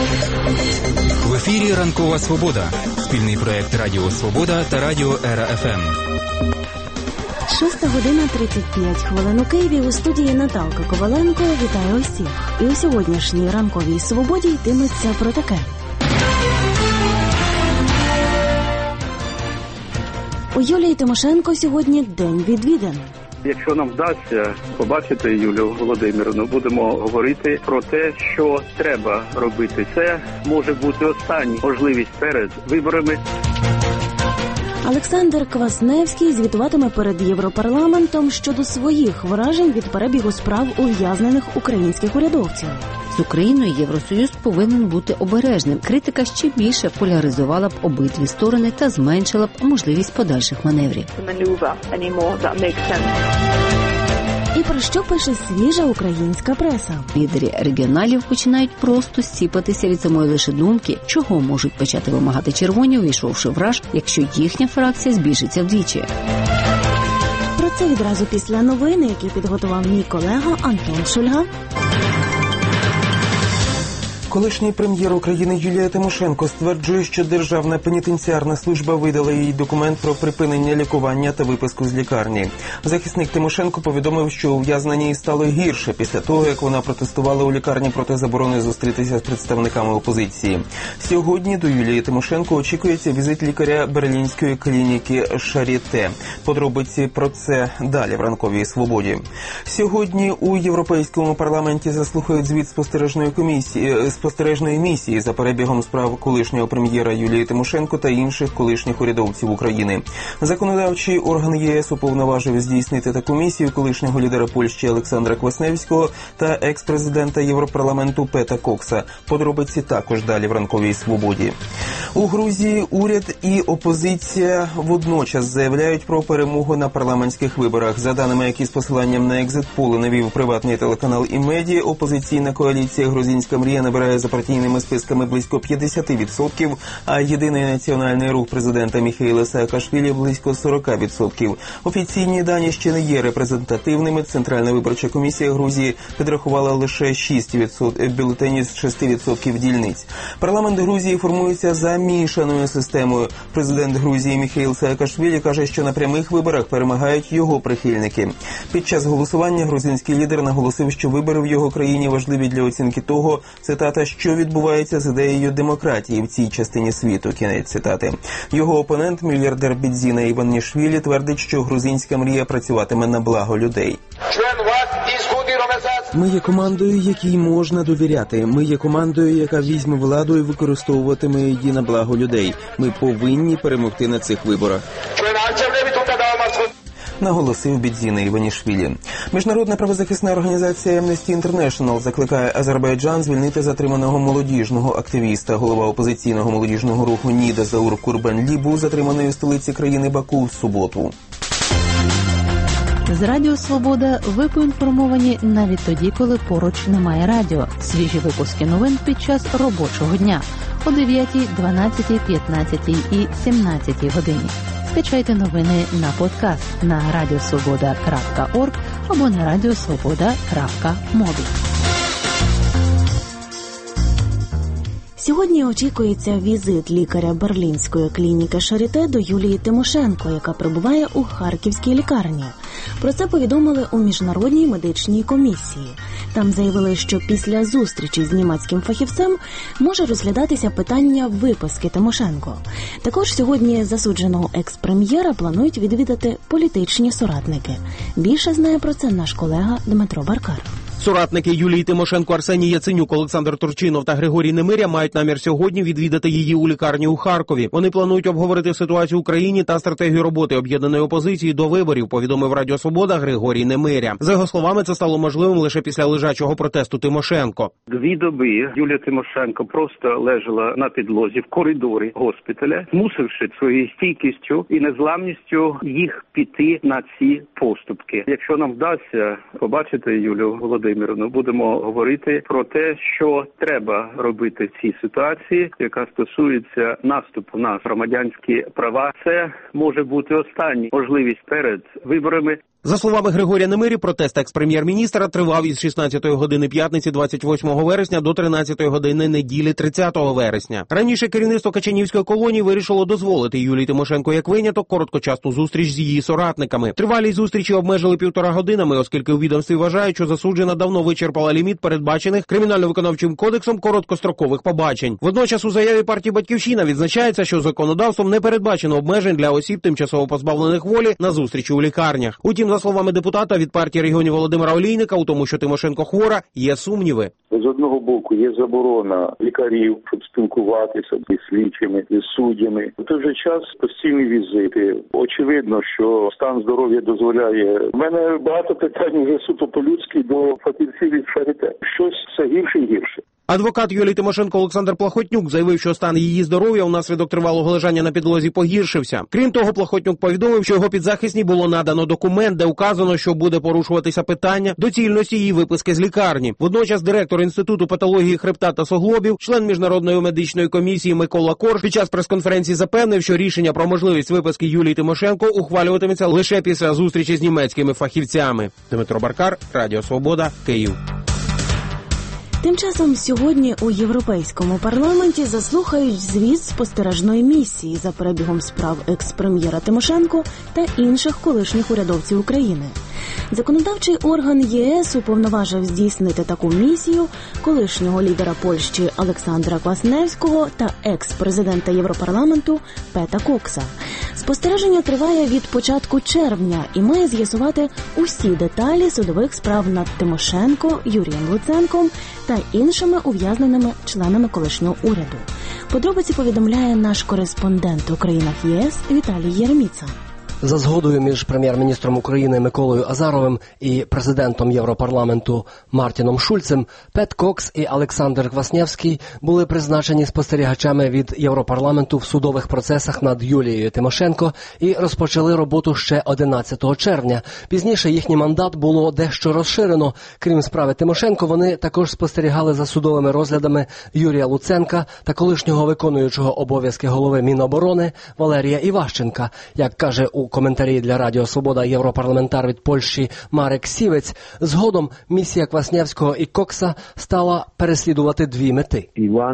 В ефірі «Ранкова Свобода». Спільний проєкт Радіо Свобода та Радіо Ера ФМ. 6:35 у Києві. У студії Наталка Коваленко. Вітаю усіх. І у сьогоднішній «Ранковій Свободі» йтиметься про таке. У Юлії Тимошенко сьогодні день відвідин. Якщо нам вдасться побачити Юлію Володимирівну, будемо говорити про те, що треба робити. Це може бути остання можливість перед виборами. Олександр Квасневський звітуватиме перед Європарламентом щодо своїх вражень від перебігу справ ув'язнених українських урядовців. З Україною Євросоюз повинен бути обережним. Критика ще більше поляризувала б обидві сторони та зменшила б можливість подальших маневрів. І про що пише свіжа українська преса? Лідери регіоналів починають просто сіпатися від самої лише думки, чого можуть почати вимагати червоні, увійшовши в раж, якщо їхня фракція збільшиться вдвічі. Про це відразу після новини, які підготував мій колега Антон Шульга. Колишній прем'єр України Юлія Тимошенко стверджує, що Державна пенітенціарна служба видала їй документ про припинення лікування та виписку з лікарні. Захисник Тимошенко повідомив, що ув'язненій стало гірше після того, як вона протестувала у лікарні проти заборони зустрітися з представниками опозиції. Сьогодні до Юлії Тимошенко очікується візит лікаря берлінської клініки «Шаріте». Подробиці про це далі в «Ранковій Свободі». Сьогодні у Європейському парламенті заслухають звіт спостережної місії за перебігом справ колишнього прем'єра Юлії Тимошенко та інших колишніх урядовців України. Законодавчий орган ЄС уповноважив здійснити таку місію колишнього лідера Польщі Олександра Квасневського та екс-президента Європарламенту Пета Кокса. Подробиці також далі в «Ранковій Свободі». У Грузії уряд і опозиція водночас заявляють про перемогу на парламентських виборах. За даними, які з посиланням на екзит-поли навів приватний телеканал «Імедіа», опозиційна коаліція «Грузинська мрія» набирає за партійними списками близько 50%, а Єдиний національний рух президента Міхеїла Саакашвілі близько 40%. Офіційні дані ще не є репрезентативними. Центральна виборча комісія Грузії підрахувала лише 6% бюлетенів з 6% дільниць. Парламент Грузії формується за мішаною системою. Президент Грузії Міхеїл Саакашвілі каже, що на прямих виборах перемагають його прихильники. Під час голосування грузинський лідер наголосив, що вибори в його країні важливі для оцінки того, цитата, що відбувається з ідеєю демократії в цій частині світу, кінець цитати. Його опонент, мільярдер Бідзіна Іванішвілі, твердить, що грузинська мрія працюватиме на благо людей. Ми є командою, якій можна довіряти. Ми є командою, яка візьме владу і використовуватиме її на благо людей. Ми повинні перемогти на цих виборах, наголосив Бідзіна Іванішвілі. Міжнародна правозахисна організація Amnesty International закликає Азербайджан звільнити затриманого молодіжного активіста. Голова опозиційного молодіжного руху Ніда Заур Курбанлі був затриманий у столиці країни Баку в суботу. З Радіо Свобода ви поінформовані навіть тоді, коли поруч немає радіо. Свіжі випуски новин під час робочого дня о 9, 12, 15 і 17 годині. Скачайте новини на подкаст на radiosvoboda.org або на radiosvoboda.mobi. Сьогодні очікується візит лікаря берлінської клініки «Шаріте» до Юлії Тимошенко, яка перебуває у Харківській лікарні. Про це повідомили у Міжнародній медичній комісії. Там заявили, що після зустрічі з німецьким фахівцем може розглядатися питання виписки Тимошенко. Також сьогодні засудженого екс-прем'єра планують відвідати політичні соратники. Більше знає про це наш колега Дмитро Баркар. Соратники Юлії Тимошенко, Арсеній Яценюк, Олександр Турчинов та Григорій Немиря мають намір сьогодні відвідати її у лікарні у Харкові. Вони планують обговорити ситуацію в Україні та стратегію роботи об'єднаної опозиції до виборів, повідомив Радіо Свобода Григорій Немиря. За його словами, це стало можливим лише після лежачого протесту Тимошенко. 2 доби Юлія Тимошенко просто лежала на підлозі в коридорі госпіталя, змусивши своєю стійкістю і незламністю їх піти на ці поступки. Якщо нам вдасться побачити Юлію Володимирівну, будемо говорити про те, що треба робити в цій ситуації, яка стосується наступу на громадянські права. Це може бути остання можливість перед виборами. За словами Григорія Немирі, протест екс-прем'єр-міністра тривав із 16 години п'ятниці 28 вересня до 13 години неділі 30 вересня. Раніше керівництво Качанівської колонії вирішило дозволити Юлії Тимошенко як виняток короткочасну зустріч з її соратниками. Тривалість зустрічі обмежили 1,5 годинами, оскільки у відомстві вважають, що засуджена давно вичерпала ліміт передбачених Кримінально-виконавчим кодексом короткострокових побачень. Водночас у заяві партії «Батьківщина» відзначається, що законодавством не передбачено обмежень для осіб, тимчасово позбавлених волі, на зустрічі у лікарнях. Утім, за словами депутата від партії регіонів Володимира Олійника, у тому, що Тимошенко хвора, є сумніви. З одного боку є заборона лікарів, щоб спілкуватися зі слідчими, зі суддями. В той же час постійні візити. Очевидно, що стан здоров'я дозволяє. У мене багато питань вже суто по-людськи до фахівців від Шарите. Щось все гірше і гірше. Адвокат Юлії Тимошенко Олександр Плахотнюк заявив, що стан її здоров'я унаслідок тривалого лежання на підлозі погіршився. Крім того, Плахотнюк повідомив, що його підзахисній було надано документ, де указано, що буде порушуватися питання доцільності її виписки з лікарні. Водночас директор Інституту патології хребта та суглобів, член Міжнародної медичної комісії Микола Корж під час прес-конференції запевнив, що рішення про можливість виписки Юлії Тимошенко ухвалюватиметься лише після зустрічі з німецькими фахівцями. Дмитро Баркар, Радіо Свобода, Київ. Тим часом сьогодні у Європейському парламенті заслухають звіт спостережної місії за перебігом справ екс-прем'єра Тимошенко та інших колишніх урядовців України. Законодавчий орган ЄС уповноважив здійснити таку місію колишнього лідера Польщі Олександра Квасневського та екс-президента Європарламенту Пета Кокса. Спостереження триває від початку червня і має з'ясувати усі деталі судових справ над Тимошенко, Юрієм Луценком та іншими ув'язненими членами колишнього уряду. Подробиці повідомляє наш кореспондент у країнах ЄС Віталій Єреміца. За згодою між прем'єр-міністром України Миколою Азаровим і президентом Європарламенту Мартіном Шульцем, Пет Кокс і Олександр Квасневський були призначені спостерігачами від Європарламенту в судових процесах над Юлією Тимошенко і розпочали роботу ще 11 червня. Пізніше їхній мандат було дещо розширено. Крім справи Тимошенко, вони також спостерігали за судовими розглядами Юрія Луценка та колишнього виконуючого обов'язки голови Міноборони Валерія Іващенка. Як каже у коментарі для Радіо Свобода європарламентар від Польщі Марек Сівець, згодом місія Квасневського і Кокса стала переслідувати дві мети.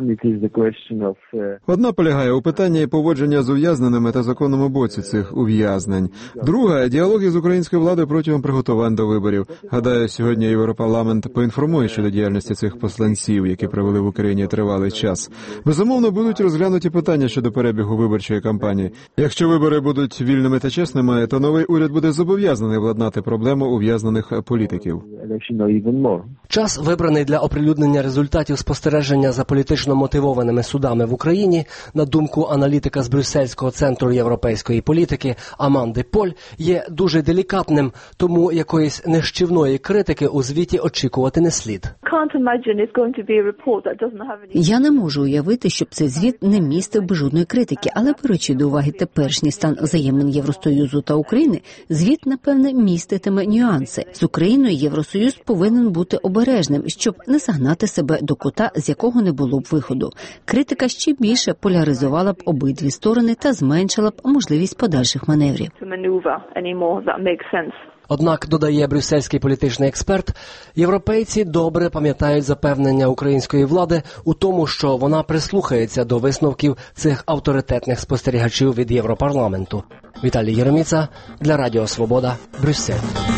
Одна полягає у питанні поводження з ув'язненими та законному боці цих ув'язнень. Друга – діалоги з українською владою протягом приготувань до виборів. Гадаю, сьогодні Європарламент поінформує щодо діяльності цих посланців, які провели в Україні тривалий час. Безумовно, будуть розглянуті питання щодо перебігу виборчої кампанії. Якщо вибори будуть вільними та чесними, то новий уряд буде зобов'язаний владнати проблему ув'язнених політиків. Час, вибраний для оприлюднення результатів спостереження за політично мотивованими судами в Україні, на думку аналітика з Брюссельського центру європейської політики Аманди Поль, є дуже делікатним, тому якоїсь нищівної критики у звіті очікувати не слід. Я не можу уявити, щоб цей звіт не містив би жодної критики, але беручи до уваги теперішній стан взаємин Євросоюзу та України, звіт, напевне, міститиме нюанси. З Україною Євросоюз повинен бути обережним, щоб не загнати себе до кута, з якого не було б виходу. Критика ще більше поляризувала б обидві сторони та зменшила б можливість подальших маневрів. Однак, додає брюссельський політичний експерт, європейці добре пам'ятають запевнення української влади у тому, що вона прислухається до висновків цих авторитетних спостерігачів від Європарламенту. Віталій Єреміца для Радіо Свобода, Брюссель.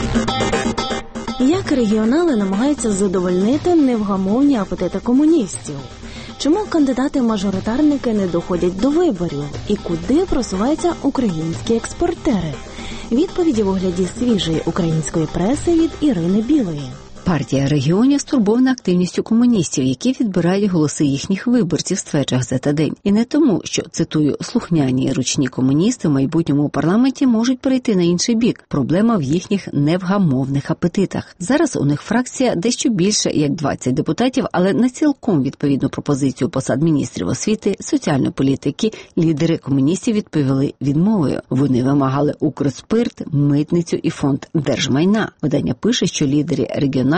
Як регіонали намагаються задовольнити невгамовні апетити комуністів? Чому кандидати-мажоритарники не доходять до виборів? І куди просуваються українські експортери? Відповіді в огляді свіжої української преси від Ірини Білої. Партія регіонів стурбована активністю комуністів, які відбирають голоси їхніх виборців, стверджує газета «День». І не тому, що, цитую, слухняні і ручні комуністи в майбутньому парламенті можуть перейти на інший бік. Проблема в їхніх невгамовних апетитах. Зараз у них фракція дещо більше, як 20 депутатів, але не цілком відповідну пропозицію посад міністрів освіти, соціальної політики лідери комуністів відповіли відмовою. Вони вимагали Укрспирт, митницю і фонд держмайна. Видання пише, що лідери регіоналів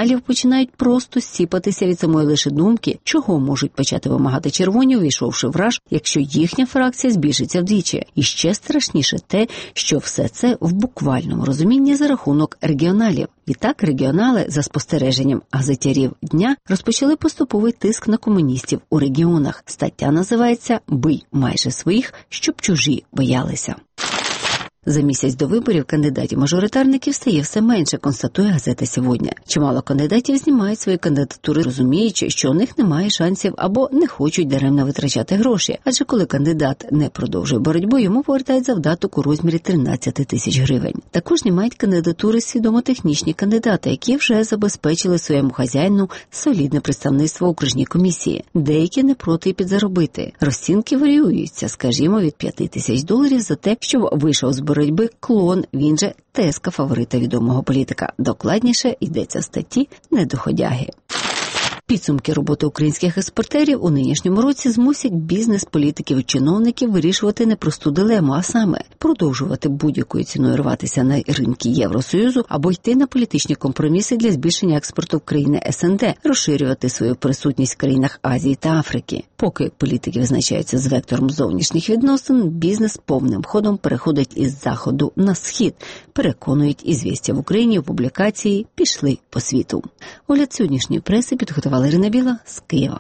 регіоналів починають просто сіпатися від самої лише думки, чого можуть почати вимагати червоні, увійшовши в раж, якщо їхня фракція збільшиться вдвічі. І ще страшніше те, що все це в буквальному розумінні за рахунок регіоналів. Відтак регіонали, за спостереженням газетярів дня, розпочали поступовий тиск на комуністів у регіонах. Стаття називається «Бий майже своїх, щоб чужі боялися». За місяць до виборів кандидатів-мажоритарників стає все менше, констатує газета «Сьогодні». Чимало кандидатів знімають свої кандидатури, розуміючи, що у них немає шансів або не хочуть даремно витрачати гроші. Адже коли кандидат не продовжує боротьбу, йому повертають завдаток у розмірі 13 тисяч гривень. Також знімають кандидатури свідомо-технічні кандидати, які вже забезпечили своєму хазяїну солідне представництво в окружній комісії. Деякі не проти і підзаробити. Розцінки варіюються, скажімо, від $5,000 за те, щоб вийшов з боротьби клон, він же тезка фаворита відомого політика. Докладніше йдеться в статті «Недоходяги». Підсумки роботи українських експортерів у нинішньому році змусять бізнес, політиків і чиновників вирішувати непросту дилему, а саме продовжувати будь-якою ціною рватися на ринки Євросоюзу або йти на політичні компроміси для збільшення експорту в країни СНД, розширювати свою присутність в країнах Азії та Африки. Поки політики визначаються з вектором зовнішніх відносин, бізнес повним ходом переходить із заходу на схід, переконують «Ізвістя» в Україні у публікації «Пішли по світу». Огляд сьогоднішньої преси підготувала Ірина Біла з Києва.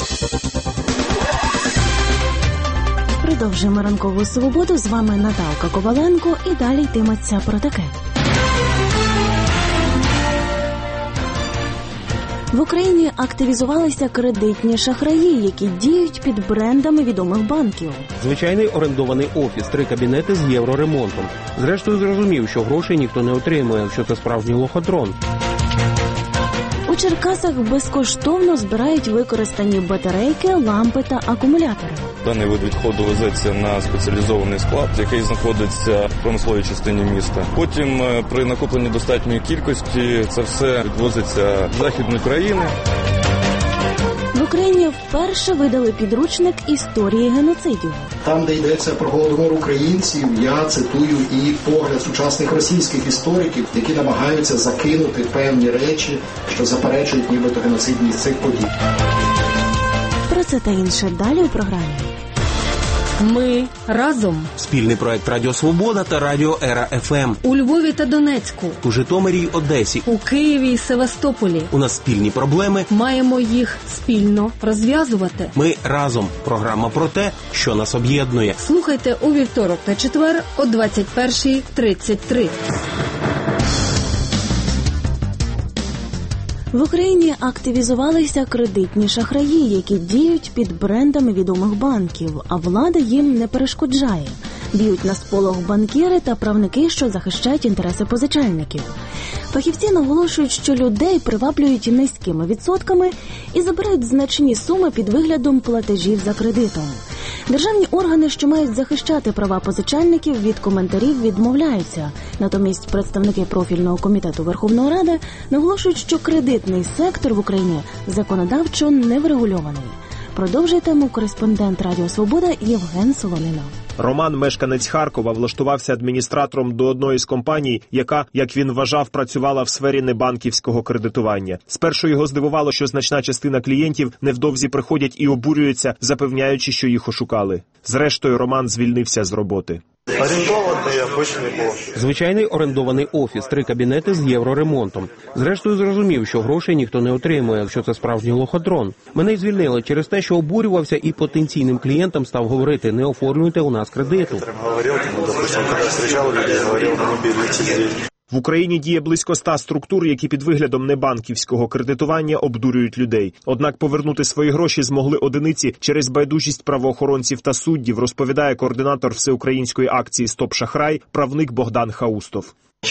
Продовжуємо ранкову свободу. З вами Наталка Коваленко і далі йтиметься про таке. В Україні активізувалися кредитні шахраї, які діють під брендами відомих банків. Звичайний орендований офіс, 3 кабінети з євроремонтом. Зрештою зрозумів, що грошей ніхто не отримує, що це справжній лохотрон. У Черкасах безкоштовно збирають використані батарейки, лампи та акумулятори. Даний вид відходу везеться на спеціалізований склад, який знаходиться в промисловій частині міста. Потім при накопленні достатньої кількості це все відвозиться в західні країни. В Україні вперше видали підручник історії геноцидів. Там, де йдеться про голодомор українців, я цитую і погляд сучасних російських істориків, які намагаються закинути певні речі, що заперечують нібито геноцидність цих подій. Про це та інше далі у програмі. Ми разом. Спільний проект Радіо Свобода та Радіо Ера ФМ. У Львові та Донецьку. У Житомирі й Одесі. У Києві і Севастополі. У нас спільні проблеми. Маємо їх спільно розв'язувати. Ми разом. Програма про те, що нас об'єднує. Слухайте у вівторок та четвер о 21:33. В Україні активізувалися кредитні шахраї, які діють під брендами відомих банків, а влада їм не перешкоджає. Б'ють на сполох банкіри та правники, що захищають інтереси позичальників. Фахівці наголошують, що людей приваблюють низькими відсотками і забирають значні суми під виглядом платежів за кредитом. Державні органи, що мають захищати права позичальників, від коментарів відмовляються. Натомість представники профільного комітету Верховної Ради наголошують, що кредитний сектор в Україні законодавчо не врегульований. Продовжує тему кореспондент Радіо Свобода Євген Солонина. Роман, мешканець Харкова, влаштувався адміністратором до одної з компаній, яка, як він вважав, працювала в сфері небанківського кредитування. Спершу його здивувало, що значна частина клієнтів невдовзі приходять і обурюються, запевняючи, що їх ошукали. Зрештою, Роман звільнився з роботи. Звичайний орендований офіс, 3 кабінети з євроремонтом. Зрештою зрозумів, що грошей ніхто не отримує, що це справжній лохотрон. Мене й звільнили через те, що обурювався і потенційним клієнтам став говорити: не оформлюйте у нас кредиту. В Україні діє близько 100 структур, які під виглядом небанківського кредитування обдурюють людей. Однак повернути свої гроші змогли одиниці через байдужість правоохоронців та суддів, розповідає координатор всеукраїнської акції «Стоп Шахрай», правник Богдан Хаустов.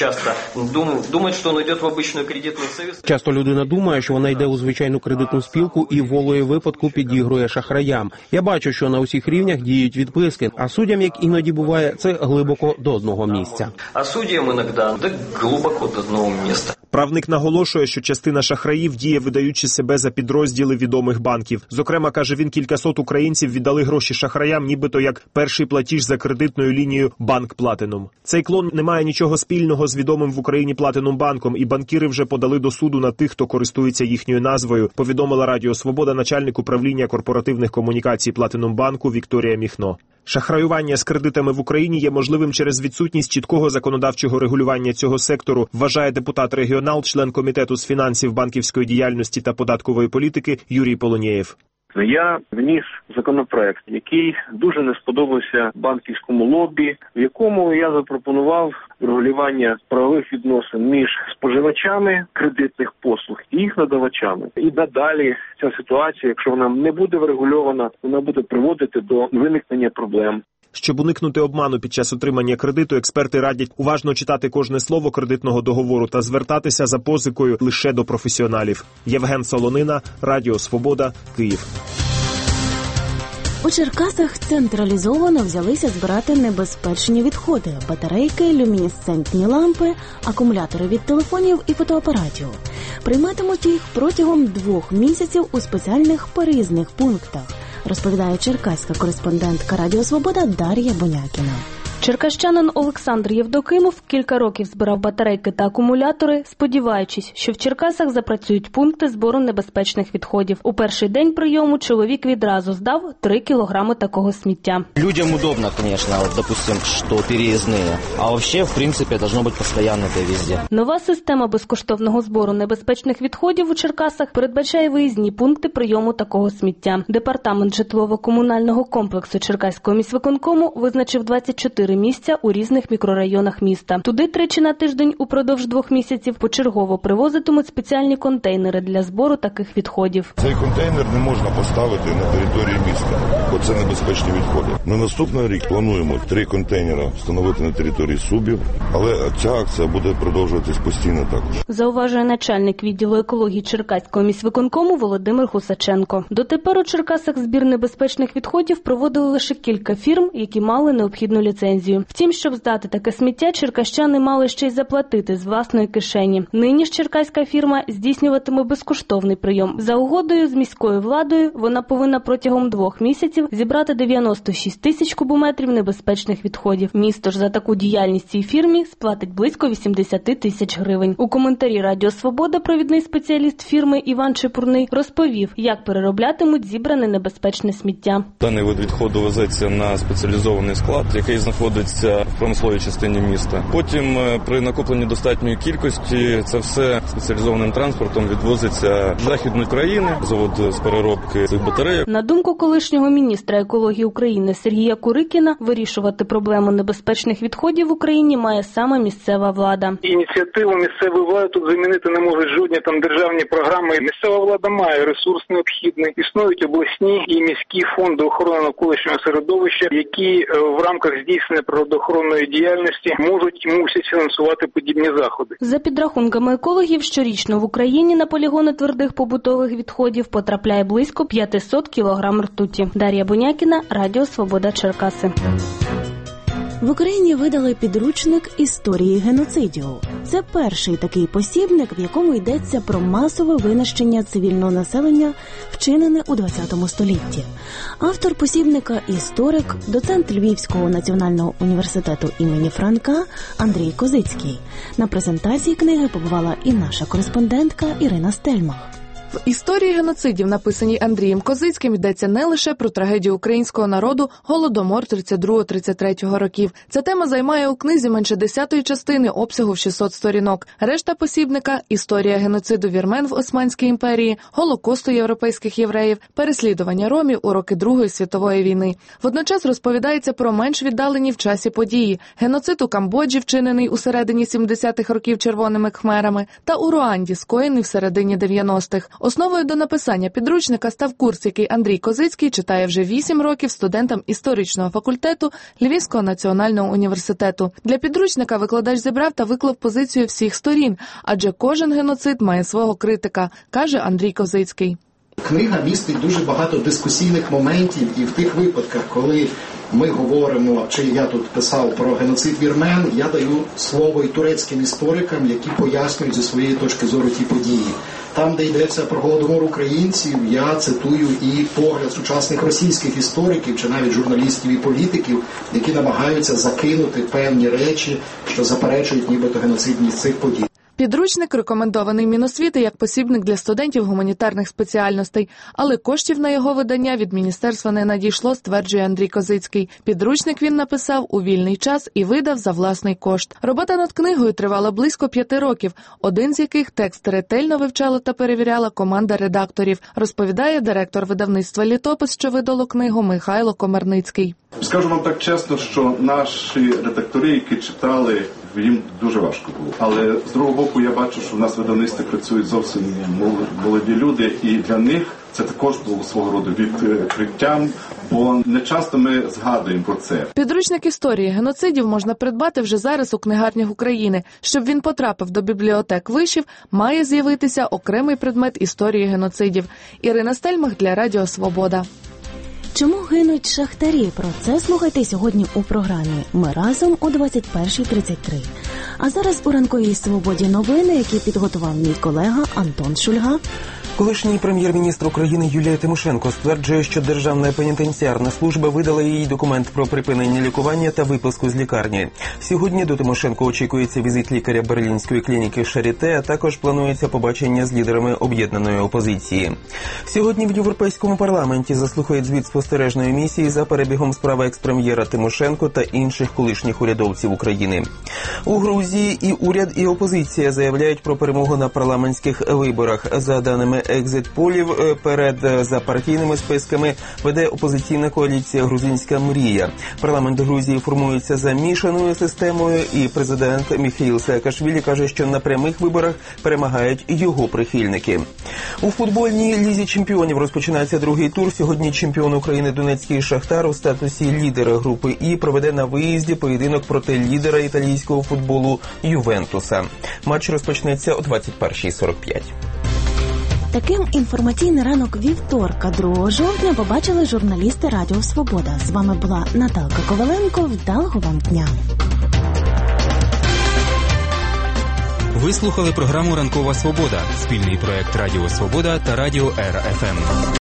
Часто людина думає, що вона йде у звичайну кредитну спілку і волею випадку підігрує шахраям. Я бачу, що на усіх рівнях діють відписки, а суддям, як іноді буває, це глибоко до одного місця. А суддям іноді глибоко до одного місця. Правник наголошує, що частина шахраїв діє, видаючи себе за підрозділи відомих банків. Зокрема, каже він, кількасот українців віддали гроші шахраям, нібито як перший платіж за кредитною лінією «Банк Платинум». Цей клон не має нічого спільного з відомим в Україні Платинум банком, і банкіри вже подали до суду на тих, хто користується їхньою назвою, повідомила Радіо Свобода начальник управління корпоративних комунікацій Платинум банку Вікторія Міхно. Шахраювання з кредитами в Україні є можливим через відсутність чіткого законодавчого регулювання цього сектору, вважає депутат-регіонал, член Комітету з фінансів, банківської діяльності та податкової політики Юрій Полонєєв. Я вніс законопроект, який дуже не сподобався банківському лобі, в якому я запропонував регулювання правових відносин між споживачами кредитних послуг і їх надавачами. І надалі ця ситуація, якщо вона не буде врегульована, вона буде приводити до виникнення проблем. Щоб уникнути обману під час отримання кредиту, експерти радять уважно читати кожне слово кредитного договору та звертатися за позикою лише до професіоналів. Євген Солонина, Радіо Свобода, Київ. У Черкасах централізовано взялися збирати небезпечні відходи – батарейки, люмінесцентні лампи, акумулятори від телефонів і фотоапаратів. Прийматимуть їх протягом 2 місяців у спеціальних переїзних пунктах, розповідає черкаська кореспондентка Радіо Свобода Дар'я Бонякіна. Черкащанин Олександр Євдокимов кілька років збирав батарейки та акумулятори, сподіваючись, що в Черкасах запрацюють пункти збору небезпечних відходів. У перший день прийому чоловік відразу здав 3 кілограми такого сміття. Людям удобно, звісно, допустим, що переїзні, а взагалі, в принципі, должно бути постійно це везде. Нова система безкоштовного збору небезпечних відходів у Черкасах передбачає виїзні пункти прийому такого сміття. Департамент житлово-комунального комплексу Черкаського міськвиконкому визначив 24 місця у різних мікрорайонах міста. Туди 3 на тиждень упродовж 2 місяців почергово привозитимуть спеціальні контейнери для збору таких відходів. Цей контейнер не можна поставити на території міста, бо це небезпечні відходи. На наступний рік плануємо 3 контейнери встановити на території Субів, але ця акція буде продовжуватись постійно також. Зауважує начальник відділу екології Черкаського міськвиконкому Володимир Гусаченко. Дотепер у Черкасах збір небезпечних відходів проводили лише кілька фірм, які мали необхідну ліцензію. Втім, щоб здати таке сміття, черкащани мали ще й заплатити з власної кишені. Нині ж черкаська фірма здійснюватиме безкоштовний прийом. За угодою з міською владою вона повинна протягом 2 місяців зібрати 96 тисяч кубометрів небезпечних відходів. Місто ж за таку діяльність цій фірмі сплатить близько 80 тисяч гривень. У коментарі Радіо Свобода провідний спеціаліст фірми Іван Чепурний розповів, як перероблятимуть зібране небезпечне сміття. Даний вид відходу везеться на спеціалізований склад, який знаходиться в промисловій частині міста. Потім при накопленні достатньої кількості це все спеціалізованим транспортом відвозиться в Західну країну, завод з переробки цих батарейок. На думку колишнього міністра екології України Сергія Курикіна, вирішувати проблему небезпечних відходів в Україні має саме місцева влада. Ініціативу місцевої влади тут замінити не можуть жодні державні програми. Місцева влада має ресурс необхідний. Існують обласні і міські фонди охорони навколишнього середовища, які в рамках здійснення природоохоронної діяльності можуть і мусять фінансувати подібні заходи. За підрахунками екологів, щорічно в Україні на полігони твердих побутових відходів потрапляє близько 500 кілограм ртуті. Дар'я Бонякіна, Радіо Свобода, Черкаси. В Україні видали підручник історії геноцидів. Це перший такий посібник, в якому йдеться про масове винищення цивільного населення, вчинене у ХХ столітті. Автор посібника – історик, доцент Львівського національного університету імені Франка Андрій Козицький. На презентації книги побувала і наша кореспондентка Ірина Стельмах. В історії геноцидів, написаній Андрієм Козицьким, йдеться не лише про трагедію українського народу Голодомор 32-33 років. Ця тема займає у книзі менше 10-ї частини обсягу в 600 сторінок. Решта посібника – історія геноциду вірмен в Османській імперії, Голокосту європейських євреїв, переслідування ромів у роки Другої світової війни. Водночас розповідається про менш віддалені в часі події – геноцид у Камбоджі, вчинений у середині 70-х років червоними khmerами, та у Руанді, скоєний в середині 90-х. Основою до написання підручника став курс, який Андрій Козицький читає вже 8 років студентам історичного факультету Львівського національного університету. Для підручника викладач зібрав та виклав позицію всіх сторін, адже кожен геноцид має свого критика, каже Андрій Козицький. Книга містить дуже багато дискусійних моментів, і в тих випадках, коли ми говоримо, чи я тут писав про геноцид вірмен, я даю слово і турецьким історикам, які пояснюють зі своєї точки зору ті події. Там, де йдеться про голодомор українців, я цитую і погляд сучасних російських істориків, чи навіть журналістів і політиків, які намагаються закинути певні речі, що заперечують нібито геноцидність цих подій. Підручник рекомендований Міносвіти як посібник для студентів гуманітарних спеціальностей, але коштів на його видання від міністерства не надійшло, стверджує Андрій Козицький. Підручник він написав у вільний час і видав за власний кошт. Робота над книгою тривала близько 5 років, один з яких текст ретельно вивчала та перевіряла команда редакторів, розповідає директор видавництва «Літопис», що видало книгу, Михайло Комарницький. Скажу вам так чесно, що наші редактори, які читали, їм дуже важко було. Але з другого боку я бачу, що в нас в видавництві працюють зовсім молоді люди, і для них це також було свого роду відкриттям, бо не часто ми згадуємо про це. Підручник історії геноцидів можна придбати вже зараз у книгарнях України. Щоб він потрапив до бібліотек вишів, має з'явитися окремий предмет історії геноцидів. Ірина Стельмах для Радіо Свобода. Чому гинуть шахтарі? Про це слухайте сьогодні у програмі «Ми разом» о 21:33. А зараз у ранковій «Свободі» новини, які підготував мій колега Антон Шульга. Колишній прем'єр-міністр України Юлія Тимошенко стверджує, що Державна пенітенціарна служба видала їй документ про припинення лікування та виписку з лікарні. Сьогодні до Тимошенко очікується візит лікаря Берлінської клініки Шаріте, а також планується побачення з лідерами об'єднаної опозиції. Сьогодні в Європейському парламенті заслухають звіт спостережної місії за перебігом справи екс-прем'єра Тимошенко та інших колишніх урядовців України. У Грузії і уряд, і опозиція заявляють про перемогу на парламентських виборах. За даними екзит-полів, перед за партійними списками веде опозиційна коаліція «Грузинська мрія». Парламент Грузії формується за мішаною системою, і президент Міхаїл Саакашвілі каже, що на прямих виборах перемагають його прихильники. У футбольній лізі чемпіонів розпочинається другий тур. Сьогодні чемпіон України Донецький «Шахтар» у статусі лідера групи «І» проведе на виїзді поєдинок проти лідера італійського футболу «Ювентуса». Матч розпочнеться о 21:45. Таким інформаційний ранок вівторка, 2 жовтня, побачили журналісти Радіо Свобода. З вами була Наталка Коваленко. Вдалого вам дня. Ви слухали програму «Ранкова Свобода» – спільний проект Радіо Свобода та Радіо РФМ.